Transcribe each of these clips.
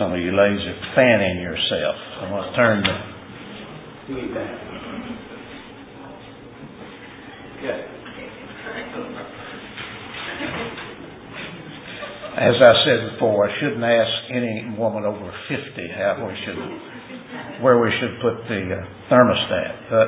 Some of you ladies are fanning yourself. I want to turn the feed down. Good. As I said before, I shouldn't ask any woman over 50 where we should put the thermostat. But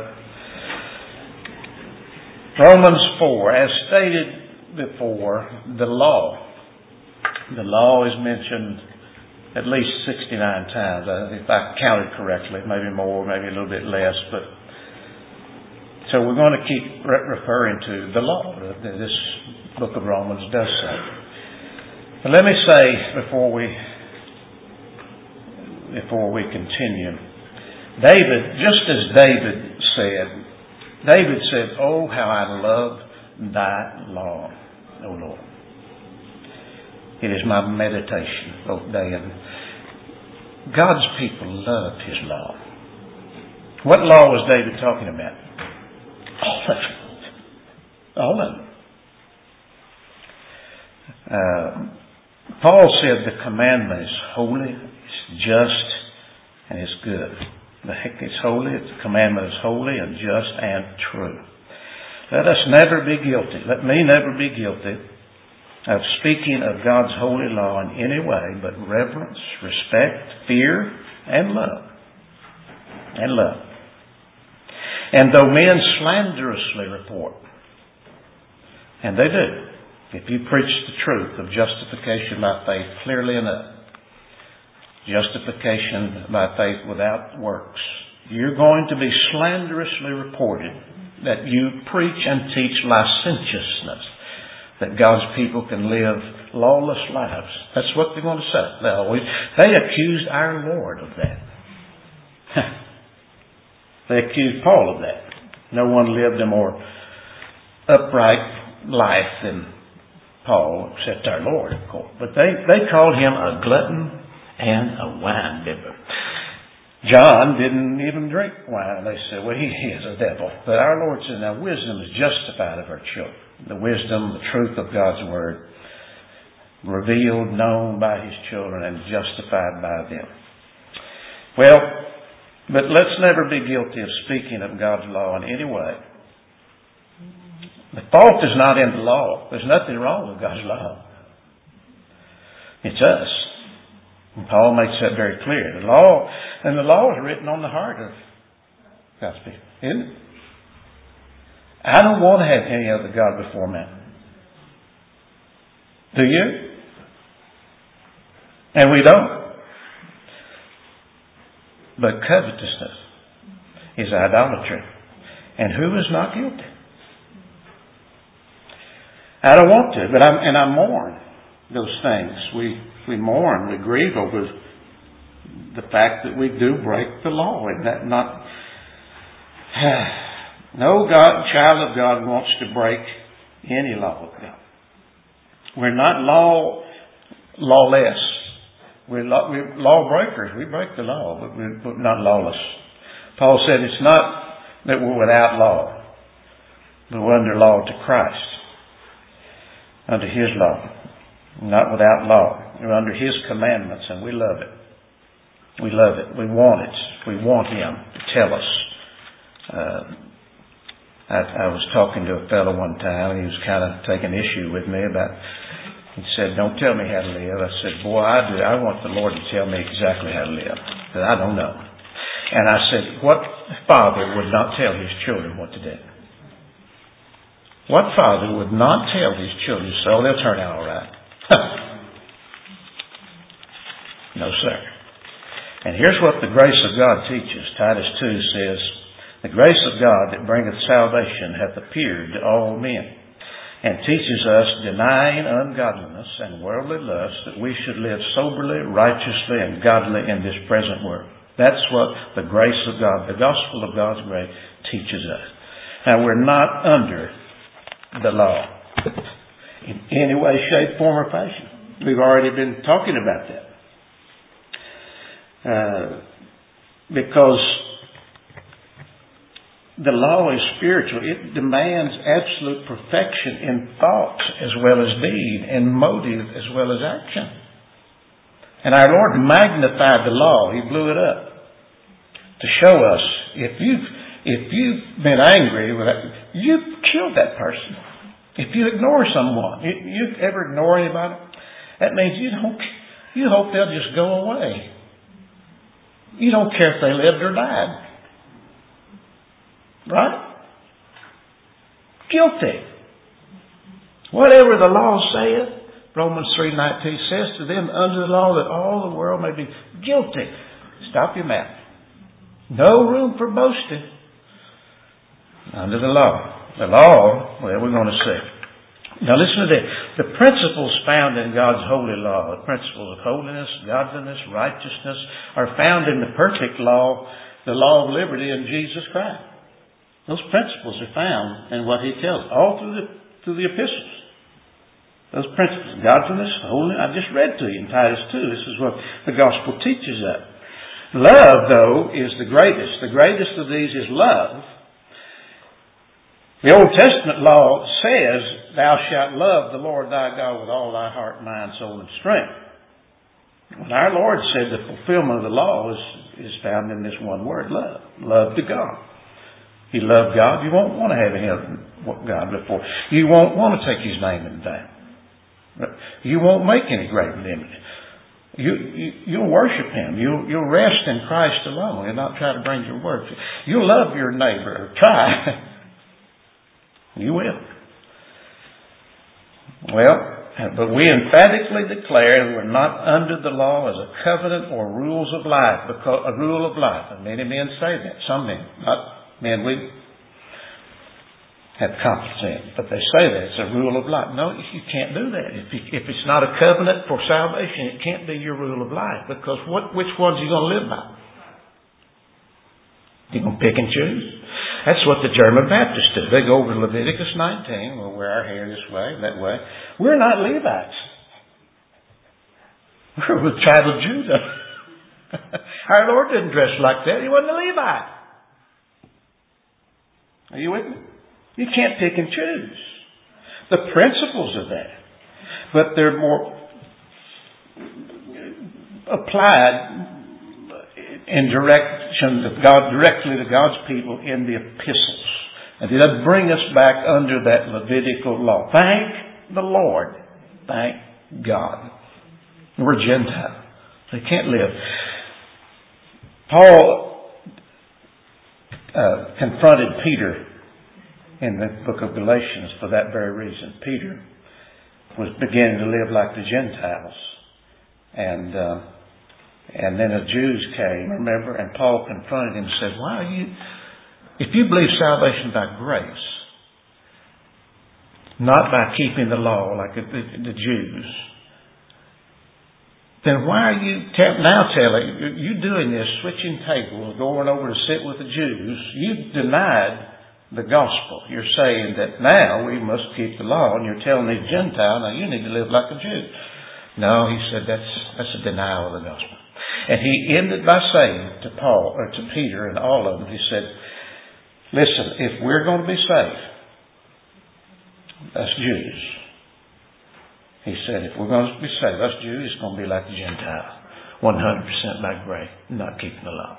Romans 4, as stated before, the law is mentioned at least 69 times, if I counted correctly, maybe more, maybe a little bit less. But so we're going to keep referring to the law. This book of Romans does say. But let me say before we continue, just as David said, "Oh, how I love thy law, O Lord. It is my meditation both day and night." God's people loved His law. What law was David talking about? All of it. All of it. Paul said the commandment is holy, it's just, and it's good. It's holy, the commandment is holy and just and true. Let us never be guilty. Let me never be guilty of speaking of God's holy law in any way but reverence, respect, fear, and love. And love. And though men slanderously report, and they do, if you preach the truth of justification by faith clearly enough, justification by faith without works, you're going to be slanderously reported that you preach and teach licentiousness, that God's people can live lawless lives. That's what they're going to say. They accused our Lord of that. They accused Paul of that. No one lived a more upright life than Paul, except our Lord, of course. But they called him a glutton and a wine bibber. John didn't even drink wine. They said, well, he is a devil. But our Lord said, now wisdom is justified of her children. The wisdom, the truth of God's Word, revealed, known by His children, and justified by them. Well, but let's never be guilty of speaking of God's law in any way. The fault is not in the law. There's nothing wrong with God's law. It's us. And Paul makes that very clear. The law is written on the heart of God's people, isn't it? I don't want to have any other God before me. Do you? And we don't. But covetousness is idolatry. And who is not guilty? I don't want to, but I mourn those things. We mourn, we grieve over the fact that we do break the law, and that not. No child of God wants to break any law of God. We're not lawless. We're lawbreakers. We break the law, but we're not lawless. Paul said it's not that we're without law, but we're under law to Christ. Under His law. Not without law. We're under His commandments, and we love it. We love it. We want it. We want Him to tell us. I was talking to a fellow one time, and he was kind of taking issue with me about, he said, don't tell me how to live. I said, boy, I do. I want the Lord to tell me exactly how to live. But I don't know. And I said, what father would not tell his children what to do? What father would not tell his children, so they'll turn out all right? No, sir. And here's what the grace of God teaches. Titus 2 says, the grace of God that bringeth salvation hath appeared to all men, and teaches us, denying ungodliness and worldly lust, that we should live soberly, righteously, and godly in this present world. That's what the grace of God, the gospel of God's grace, teaches us. Now, we're not under the law in any way, shape, form, or fashion. We've already been talking about that. Because the law is spiritual. It demands absolute perfection in thought as well as deed, in motive as well as action. And our Lord magnified the law. He blew it up to show us if you've been angry with that, you've killed that person. If you ignore someone, you ever ignore anybody, that means you hope they'll just go away. You don't care if they lived or died. Right? Guilty. Whatever the law saith, Romans 3:19 says, to them under the law that all the world may be guilty. Stop your mouth. No room for boasting under the law. The law, well, we're going to see. Now listen to this. The principles found in God's holy law, the principles of holiness, godliness, righteousness, are found in the perfect law, the law of liberty in Jesus Christ. Those principles are found in what He tells, all through the epistles. Those principles, godliness, holiness, I just read to you in Titus 2. This is what the gospel teaches us. Love, though, is the greatest. The greatest of these is love. The Old Testament law says, thou shalt love the Lord thy God with all thy heart, mind, soul, and strength. And our Lord said the fulfillment of the law is found in this one word, love. Love to God. You love God, you won't want to have any other God before. You won't want to take His name in vain. You won't make any graven image. You'll worship Him. You'll rest in Christ alone and not try to bring your worship. You'll love your neighbor, or try. You will. Well, but we emphatically declare we're not under the law as a covenant or rules of life, because a rule of life. And many men say that. Some men, not men we have confidence in, but they say that it's a rule of life. No, you can't do that. If it's not a covenant for salvation, it can't be your rule of life, because which ones are you going to live by? You're going to pick and choose. That's what the German Baptists do. They go over to Leviticus 19. We'll wear our hair this way, that way. We're not Levites. We're with the tribe of Judah. Our Lord didn't dress like that. He wasn't a Levite. Are you with me? You can't pick and choose. The principles of that. But they're more applied in direction of God, directly to God's people in the epistles. And it does bring us back under that Levitical law. Thank the Lord. Thank God. We're Gentiles. They can't live. Paul confronted Peter in the book of Galatians for that very reason. Peter was beginning to live like the Gentiles. And then the Jews came, remember, and Paul confronted him and said, why are you, if you believe salvation by grace, not by keeping the law like the Jews, then why are you now telling, you doing this, switching tables, going over to sit with the Jews, you've denied the gospel. You're saying that now we must keep the law, and you're telling these Gentiles, now you need to live like a Jew. No, he said, that's a denial of the gospel. And he ended by saying to Paul, or to Peter and all of them, he said, listen, if we're going to be saved, us Jews, he said, if we're going to be saved, us Jews, it's going to be like the Gentile, 100% by grace, not keeping the law.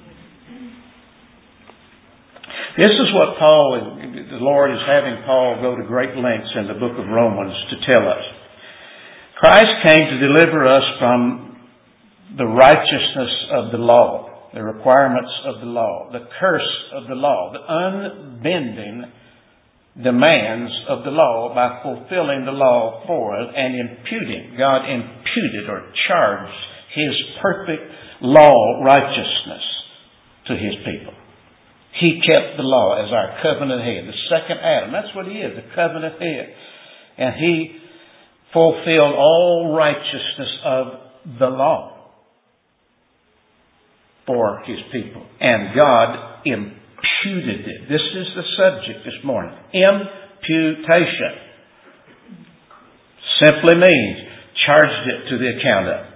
This is what the Lord is having Paul go to great lengths in the book of Romans to tell us. Christ came to deliver us from the righteousness of the law, the requirements of the law, the curse of the law, the unbending demands of the law by fulfilling the law for us and imputing. God imputed or charged His perfect law righteousness to His people. He kept the law as our covenant head, the second Adam. That's what He is, the covenant head. And He fulfilled all righteousness of the law for His people. And God imputed it. This is the subject this morning. Imputation. Simply means charged it to the account of.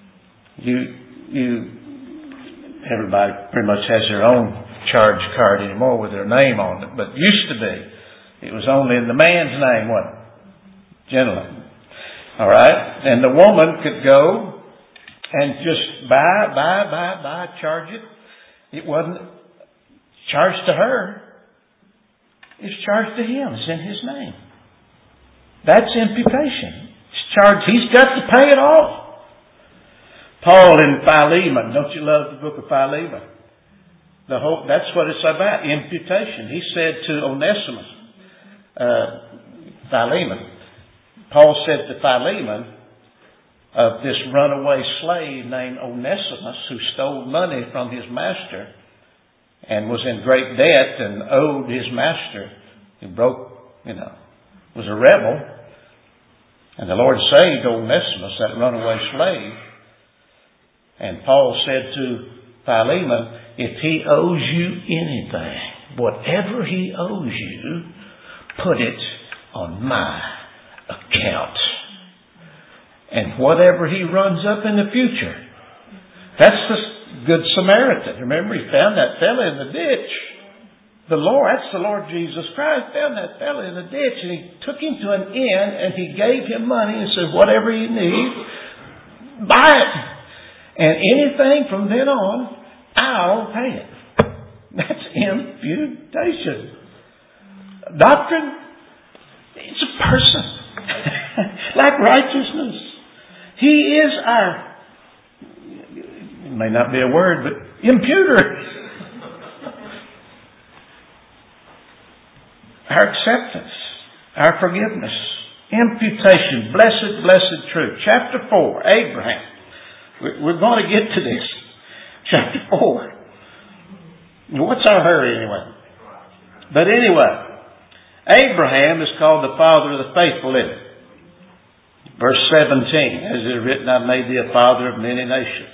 Everybody pretty much has their own charge card anymore with their name on it, but it used to be. It was only in the man's name, wasn't it? Gentlemen. All right? And the woman could go and just buy, charge it. It wasn't charged to her. It's charged to him. It's in his name. That's imputation. It's charged. He's got to pay it all. Paul in Philemon. Don't you love the book of Philemon? That's what it's about. Imputation. He said to Onesimus, Philemon. Paul said to Philemon of this runaway slave named Onesimus who stole money from his master and was in great debt and owed his master. He was a rebel. And the Lord saved Onesimus, that runaway slave. And Paul said to Philemon, if he owes you anything, whatever he owes you, put it on my account. And whatever he runs up in the future. That's the Good Samaritan. Remember, he found that fellow in the ditch. That's the Lord Jesus Christ, found that fellow in the ditch, and he took him to an inn, and he gave him money and said, whatever you need, buy it. And anything from then on, I'll pay it. That's imputation. Doctrine, it's a person. Like righteousness. He is our, it may not be a word, but imputer. Our acceptance, our forgiveness, imputation, blessed truth. Chapter 4, Abraham. We're going to get to this. Chapter 4. What's our hurry anyway? But anyway, Abraham is called the father of the faithful, isn't it? Verse 17, as it is written, I've made thee a father of many nations.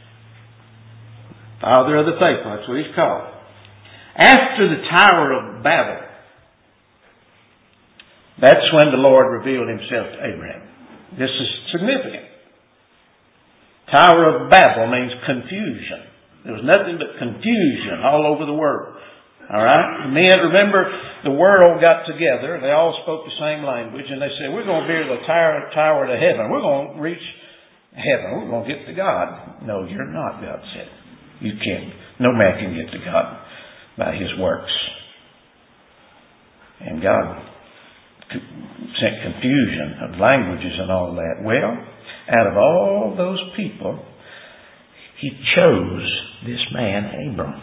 Father of the faithful, that's what he's called. After the Tower of Babel, that's when the Lord revealed himself to Abraham. This is significant. Tower of Babel means confusion. There was nothing but confusion all over the world. All right? Men, remember, the world got together. They all spoke the same language. And they said, we're going to build a tower to heaven. We're going to reach heaven. We're going to get to God. No, you're not, God said. You can't. No man can get to God by his works. And God sent confusion of languages and all that. Well, out of all those people, he chose this man, Abram.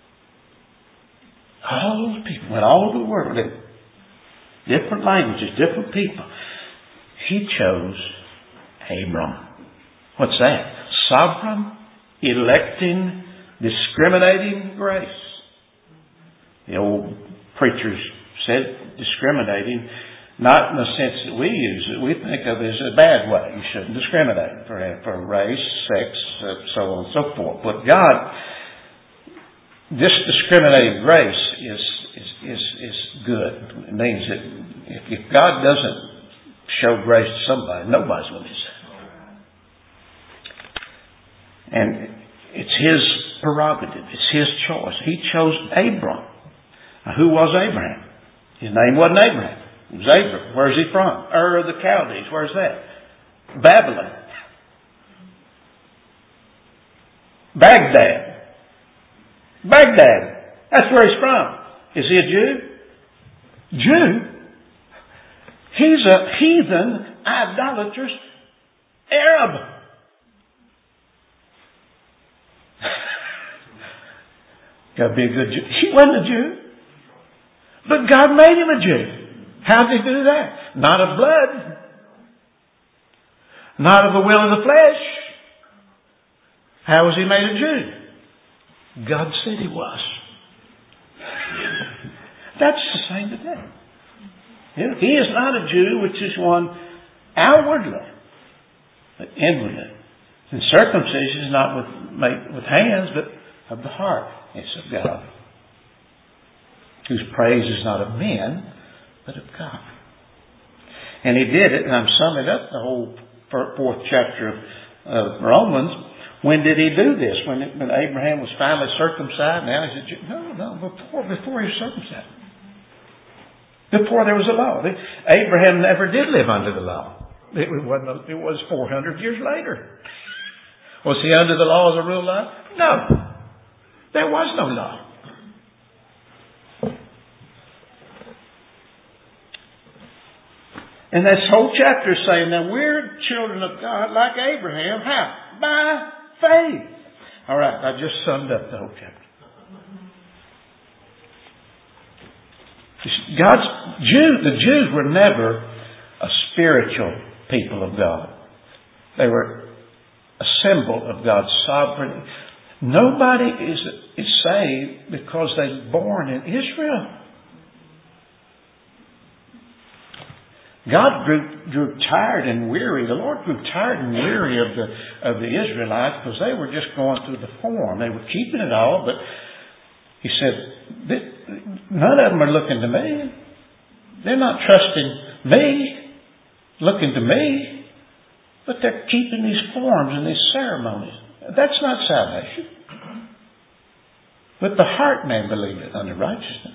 All those people went all over the world, different languages, different people. He chose Abram. What's that? Sovereign, electing, discriminating grace. The old preachers said discriminating, not in the sense that we use it. We think of it as a bad way. You shouldn't discriminate for race, sex, so on and so forth. But God, this discriminating grace is good. It means that if God doesn't show grace to somebody, nobody's going to miss it. And it's his prerogative. It's his choice. He chose Abram. Now, who was Abraham? His name wasn't Abraham. It was Abram. Where's he from? Ur of the Chaldees. Where's that? Babylon. Baghdad. That's where he's from. Is he a Jew? Jew? He's a heathen, idolatrous Arab. Got to be a good Jew. He wasn't a Jew. But God made him a Jew. How did he do that? Not of blood. Not of the will of the flesh. How was he made a Jew? God said he was. That's the same today. He is not a Jew, which is one outwardly, but inwardly. And circumcision is not made with hands, but of the heart. It's of God. Whose praise is not of men, but of God. And he did it, and I'm summing up the whole fourth chapter of Romans. When did he do this? When Abraham was finally circumcised? Now he's a Jew? No, before he was circumcised. Before there was a law. Abraham never did live under the law. It was 400 years later. Was he under the laws of real life? No. There was no law. And this whole chapter is saying, now we're children of God like Abraham. How? By faith. All right, I just summed up the whole chapter. The Jews were never a spiritual people of God. They were a symbol of God's sovereignty. Nobody is saved because they were born in Israel. God grew tired and weary. The Lord grew tired and weary of the Israelites because they were just going through the form. They were keeping it all, but He said, none of them are looking to me. They're not trusting me, looking to me, but they're keeping these forms and these ceremonies. That's not salvation. But the heart man believeth unto righteousness.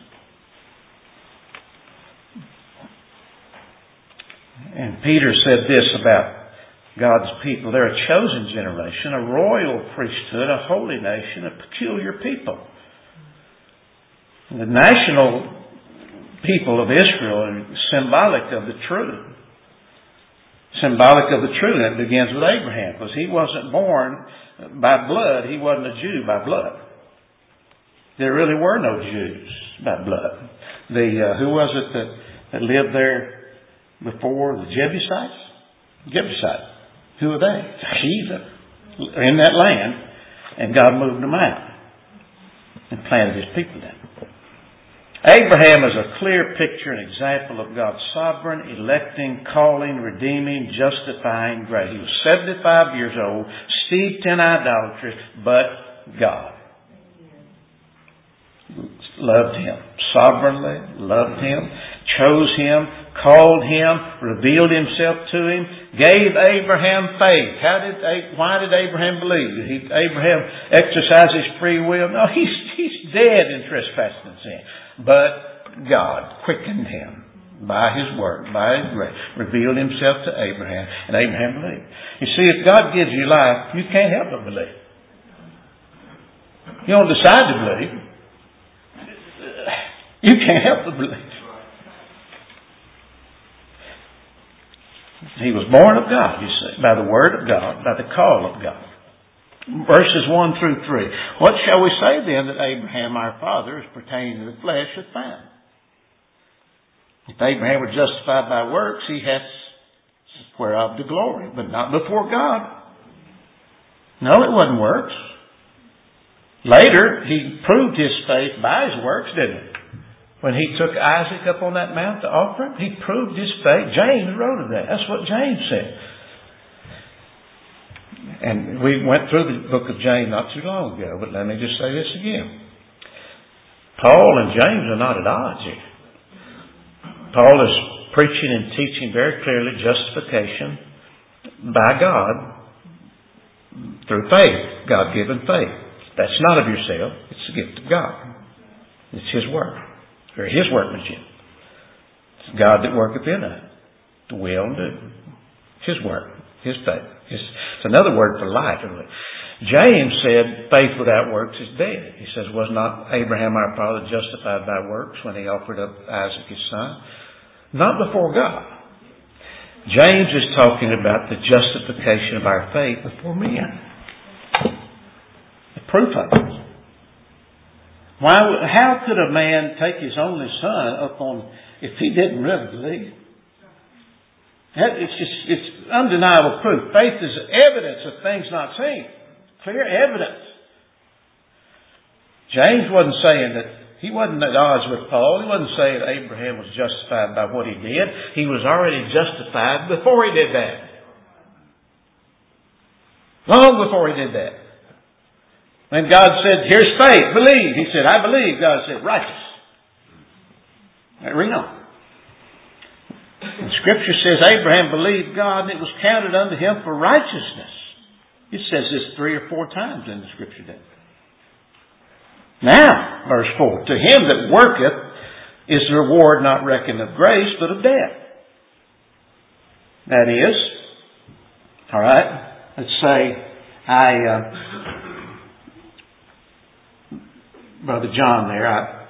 And Peter said this about God's people. They're a chosen generation, a royal priesthood, a holy nation, a peculiar people. The national people of Israel are symbolic of the true. Symbolic of the true. And it begins with Abraham, because he wasn't born by blood. He wasn't a Jew by blood. There really were no Jews by blood. Who was it that lived there before? The Jebusites? Jebusites. Who are they? Heathen in that land. And God moved them out and planted His people there. Abraham is a clear picture and example of God's sovereign, electing, calling, redeeming, justifying grace. He was 75 years old, steeped in idolatry, but God loved him, sovereignly loved him, chose him, called him, revealed Himself to him, gave Abraham faith. Why did Abraham believe? Abraham exercised his free will? No, he's dead in trespassing and sin. But God quickened him by His word, by His grace, revealed Himself to Abraham, and Abraham believed. You see, if God gives you life, you can't help but believe. You don't decide to believe. You can't help but believe. He was born of God, you see, by the Word of God, by the call of God. Verses 1 through 3. What shall we say then that Abraham our father, as pertaining to the flesh, hath found? If Abraham were justified by works, he hath whereof the glory, but not before God. No, it wasn't works. Later, he proved his faith by his works, didn't he? When he took Isaac up on that mount to offer him, he proved his faith. James wrote of that. That's what James said. And we went through the book of James not too long ago, but let me just say this again. Paul and James are not at odds here. Paul is preaching and teaching very clearly justification by God through faith, God-given faith. That's not of yourself. It's the gift of God. It's His work. Or His workmanship. It's God that worketh in us to will and do. His work. His faith. It's another word for life. James said faith without works is dead. He says, was not Abraham our father justified by works when he offered up Isaac his son? Not before God. James is talking about the justification of our faith before men. The proof of it. How could a man take his only son up on, if he didn't really believe? It's undeniable proof. Faith is evidence of things not seen. Clear evidence. James wasn't saying that, he wasn't at odds with Paul. He wasn't saying Abraham was justified by what he did. He was already justified before he did that. Long before he did that. When God said, here's faith, believe. He said, I believe. God said, righteous. Read on. And Scripture says Abraham believed God and it was counted unto him for righteousness. It says this 3 or 4 times in the Scripture there. Now, verse 4, to him that worketh is the reward not reckoned of grace, but of debt. That is, all right, let's say Brother John there,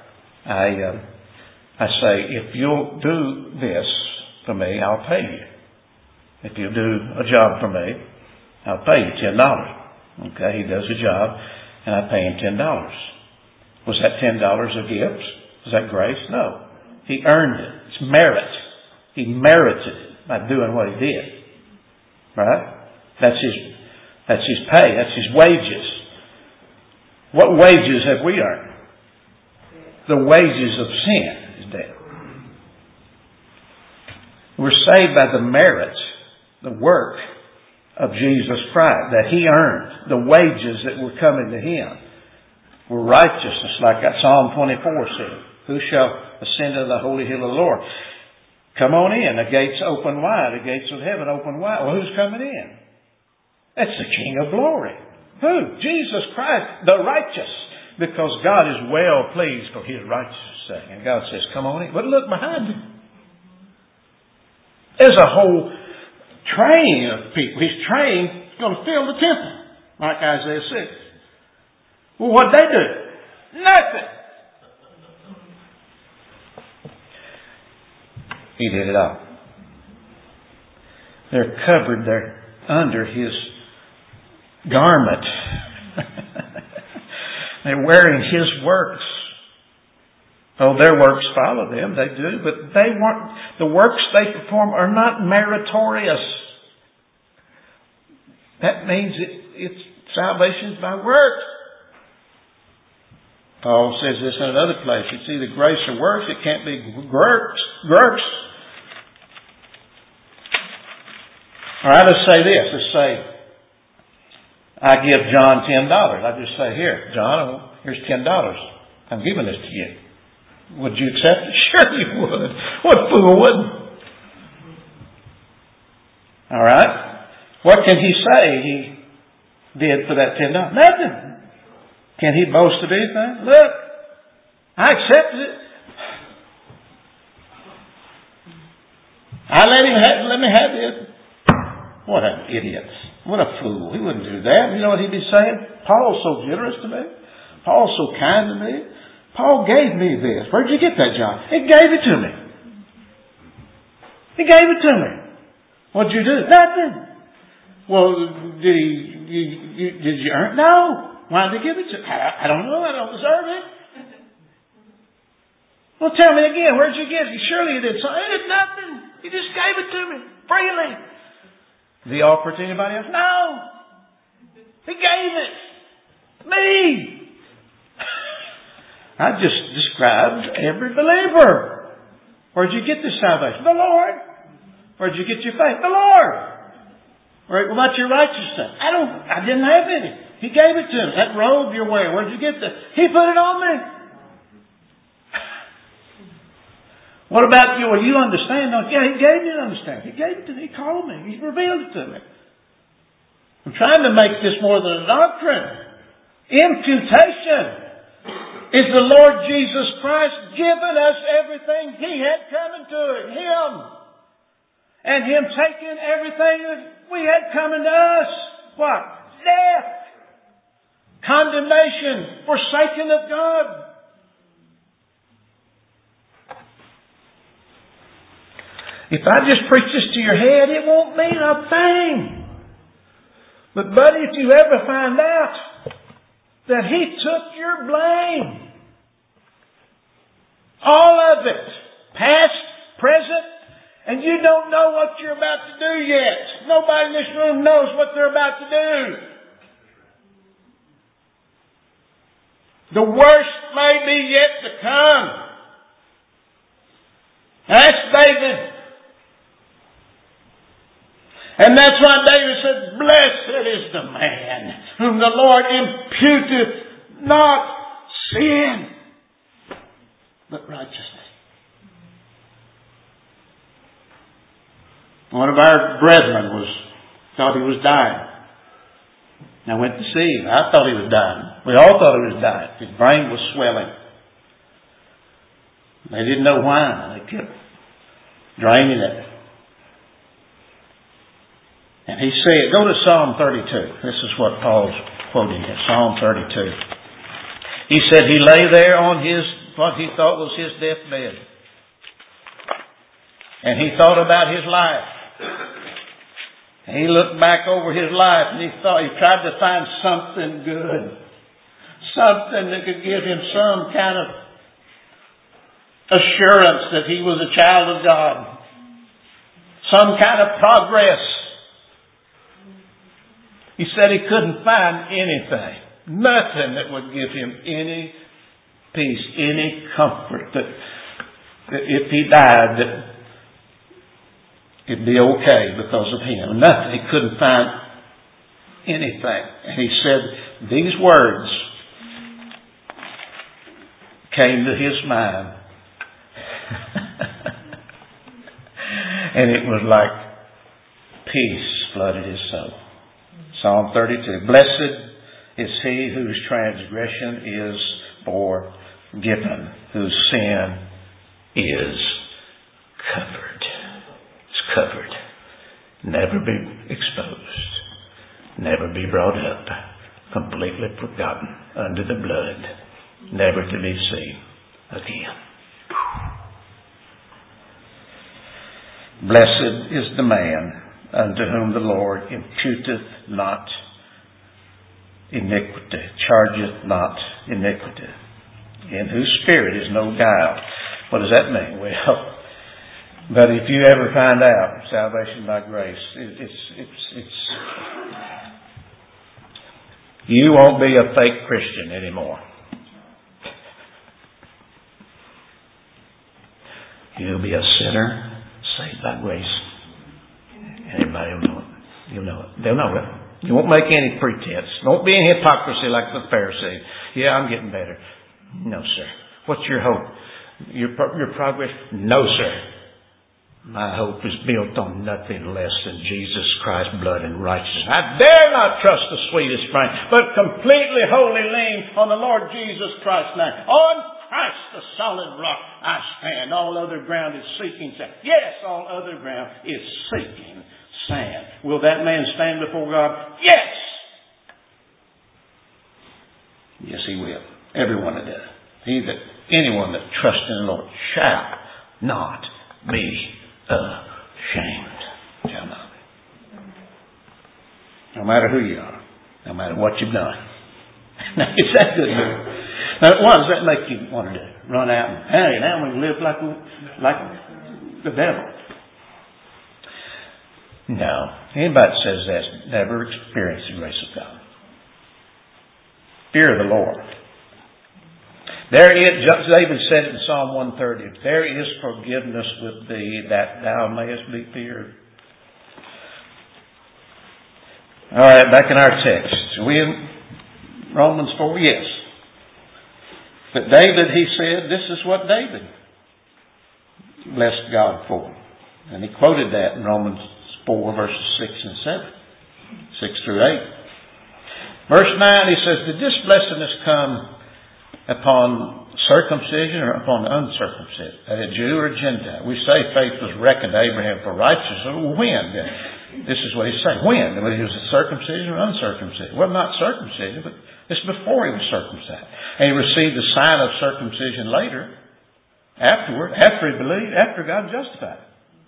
I say, if you'll do this for me, I'll pay you. If you'll do a job for me, I'll pay you $10. Okay, he does a job, and I pay him $10. Was that $10 a gift? Was that grace? No. He earned it. It's merit. He merited it by doing what he did. Right? That's his pay. That's his wages. What wages have we earned? The wages of sin is death. We're saved by the merits, the work of Jesus Christ that He earned, the wages that were coming to Him were righteousness, like that Psalm 24 said. Who shall ascend to the holy hill of the Lord? Come on in. The gates open wide. The gates of heaven open wide. Well, who's coming in? That's the King of glory. Who? Jesus Christ, the righteous. Because God is well pleased for His righteousness' sake. And God says, come on in. But look behind Him. There's a whole train of people. His train is going to fill the temple. Like Isaiah 6. Well, what'd they do? Nothing. He did it all. They're covered. They're under His garment. They're wearing His works. Oh, their works follow them. They do. But they weren't. The works they perform are not meritorious. That means it's salvation's by works. Paul says this in another place. It's either grace or works. It can't be works. All right, let's say this. Let's say I give John $10. I just say, here, John, here's $10. I'm giving this to you. Would you accept it? Sure you would. What fool wouldn't? All right. What can he say he did for that $10? Nothing. Can he boast of anything? Look, I accepted it. Let me have it. What an idiot. What a fool. He wouldn't do that. You know what he'd be saying? Paul's so generous to me. Paul's so kind to me. Paul gave me this. Where'd you get that, John? He gave it to me. He gave it to me. What'd you do? Nothing. Well, did you earn it? No. Why did he give it to me? I don't know. I don't deserve it. Well, tell me again. Where'd you get it? Surely you did something. It did nothing. He just gave it to me freely. Did he offer it to anybody else? No. He gave it. Me. I just described every believer. Where'd you get this salvation? The Lord. Where'd you get your faith? The Lord. What about your righteousness? I didn't have any. He gave it to me. That robe you're wearing, where'd you get that? He put it on me. What about you? Well, you understand, don't you? Yeah, He gave me to understand. He gave it to me. He called me. He revealed it to me. I'm trying to make this more than a doctrine. Imputation is the Lord Jesus Christ giving us everything He had coming to Him. And Him taking everything that we had coming to us. What? Death. Condemnation. Forsaken of God. If I just preach this to your head, it won't mean a thing. But buddy, if you ever find out that He took your blame, all of it, past, present, and you don't know what you're about to do yet. Nobody in this room knows what they're about to do. The worst may be yet to come. Ask David. And that's why David said, blessed is the man whom the Lord imputeth not sin, but righteousness. One of our brethren thought he was dying. I went to see him. I thought he was dying. We all thought he was dying. His brain was swelling. They didn't know why. They kept draining it. And He said, go to Psalm 32. This is what Paul's quoting in Psalm 32. He said he lay there on what he thought was his deathbed. And he thought about his life. And he looked back over his life and he tried to find something good. Something that could give him some kind of assurance that he was a child of God. Some kind of progress. He said he couldn't find anything. Nothing that would give him any peace, any comfort that if he died that it'd be okay because of him. Nothing. He couldn't find anything. And he said these words came to his mind. And it was like peace flooded his soul. Psalm 32. Blessed is he whose transgression is forgiven, whose sin is covered. It's covered. Never be exposed. Never be brought up. Completely forgotten under the blood. Never to be seen again. Blessed is the man unto whom the Lord imputeth not iniquity, chargeth not iniquity, in whose spirit is no guile. What does that mean? Well, but if you ever find out salvation by grace, it's you won't be a fake Christian anymore. You'll be a sinner saved by grace. Anybody will know it. You'll know it. They'll know it. You won't make any pretense. Don't be in hypocrisy like the Pharisee. Yeah, I'm getting better. No, sir. What's your hope? Your progress? No, sir. My hope is built on nothing less than Jesus Christ's blood and righteousness. I dare not trust the sweetest frame, but completely wholly lean on the Lord Jesus Christ's name. On Christ, the solid rock, I stand. All other ground is sinking sand. Yes, all other ground is sinking sand. Will that man stand before God? Yes! Yes, he will. Everyone that does. Anyone that trusts in the Lord shall not be ashamed. Shall not be. No matter who you are. No matter what you've done. Now, is that good? Now, what does that make you want to do? Run out and, hey, now we live like the devil. No. Anybody that says that's never experienced the grace of God. Fear of the Lord. There is, David said it in Psalm 130, there is forgiveness with thee that thou mayest be feared. All right, back in our text. Are we in Romans 4? Yes. But David, he said, this is what David blessed God for. And he quoted that in Romans 4 verses 6 and 7. 6 through 8. Verse 9, he says, did this blessedness come upon circumcision or upon the uncircumcision? A Jew or a Gentile? We say faith was reckoned to Abraham for righteousness. When? This is what he's saying. When? Whether he was a circumcision or uncircumcision. Well, not circumcision, but it's before he was circumcised. And he received the sign of circumcision later, afterward, after he believed, after God justified.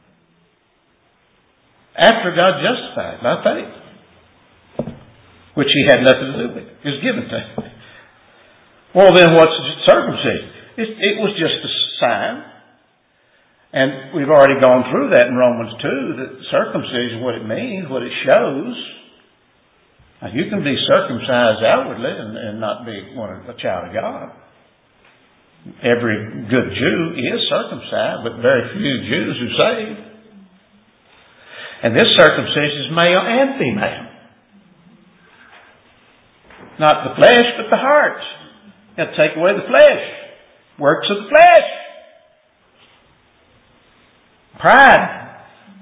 After God justified by faith. Which he had nothing to do with. It was given to him. Well, then what's circumcision? It was just a sign. And we've already gone through that in Romans 2, that circumcision, what it means, what it shows. Now, you can be circumcised outwardly and not be a child of God. Every good Jew is circumcised, but very few Jews are saved. And this circumcision is male and female. Not the flesh, but the heart. You have to take away the flesh. Works of the flesh. Pride.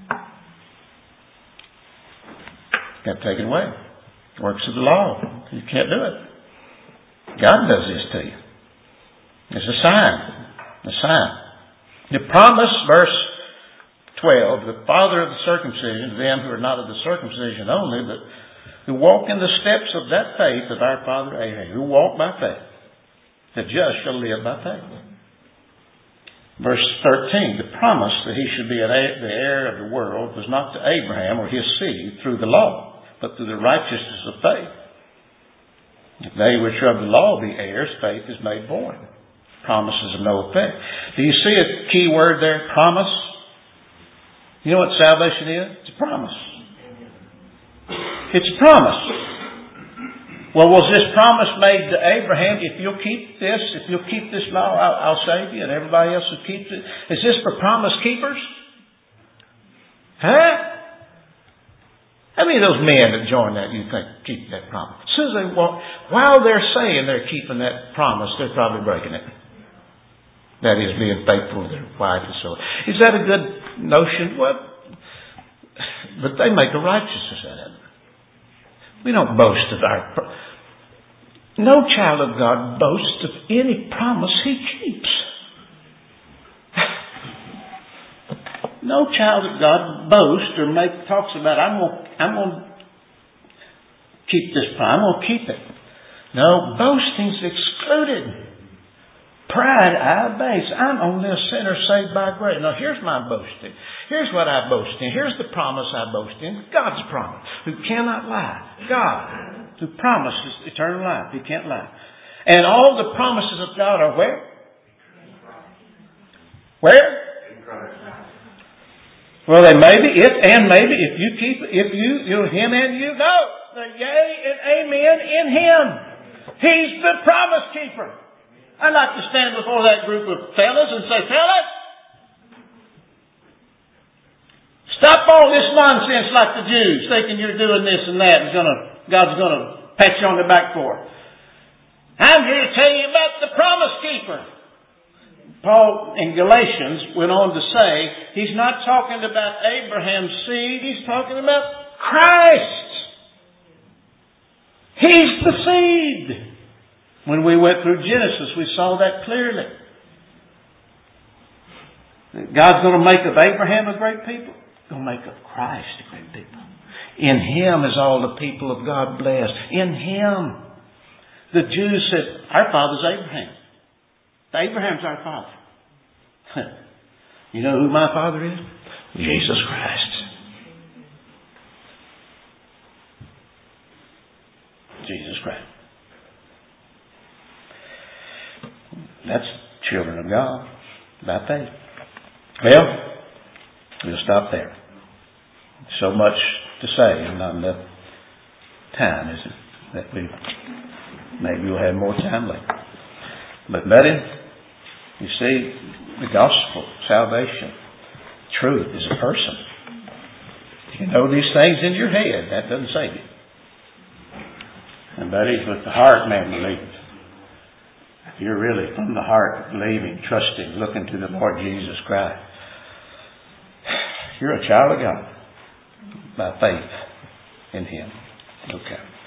You have to take it away. Works of the law. You can't do it. God does this to you. It's a sign. A sign. The promise, verse 12, the father of the circumcision, them who are not of the circumcision only, but who walk in the steps of that faith of our father Abraham, who walk by faith. The just shall live by faith. Verse 13, the promise that he should be the heir of the world was not to Abraham or his seed through the law, but through the righteousness of faith. If they which are of the law be heirs, faith is made void. Promise is of no effect. Do you see a key word there? Promise. You know what salvation is? It's a promise. It's a promise. Well, was this promise made to Abraham? If you'll keep this law, I'll save you, and everybody else who keeps it. Is this for promise keepers? Huh? How many of those men that join that you think keep that promise? As soon as they walk, while they're saying they're keeping that promise, they're probably breaking it. That is, being faithful to their wife and so on. Is that a good notion? Well, but they make a righteousness out of it. We don't boast of our... No child of God boasts of any promise he keeps. No child of God boasts or talks about, I'm going to keep this promise. I'm going to keep it. No, boasting's excluded. Pride I abase. I'm only a sinner saved by grace. Now here's my boasting. Here's what I boast in. Here's the promise I boast in. God's promise. Who cannot lie. God. Who promises eternal life. He can't lie. And all the promises of God are where? Where? Well, they may be if you keep him and you know the yea and amen in him. He's the promise keeper. I'd like to stand before that group of fellas and say, fellas, stop all this nonsense like the Jews, thinking you're doing this and that, and God's going to pat you on the back for it. I'm here to tell you about the promise keeper. Paul in Galatians went on to say, he's not talking about Abraham's seed, he's talking about Christ. He's the seed. When we went through Genesis, we saw that clearly. God's going to make of Abraham a great people. He's going to make of Christ a great people. In Him is all the people of God blessed. In Him. The Jews said, our father's Abraham. Abraham's our father. You know who my father is? Jesus Christ. Jesus Christ. That's children of God by faith. Well, we'll stop there. So much to say and not enough time, is it? That maybe we'll have more time later. But buddy, you see, the gospel, salvation, truth is a person. You know these things in your head, that doesn't save you. And buddy, with the heart man believes. If you're really from the heart believing, trusting, looking to the Lord Jesus Christ, you're a child of God by faith in Him. Okay.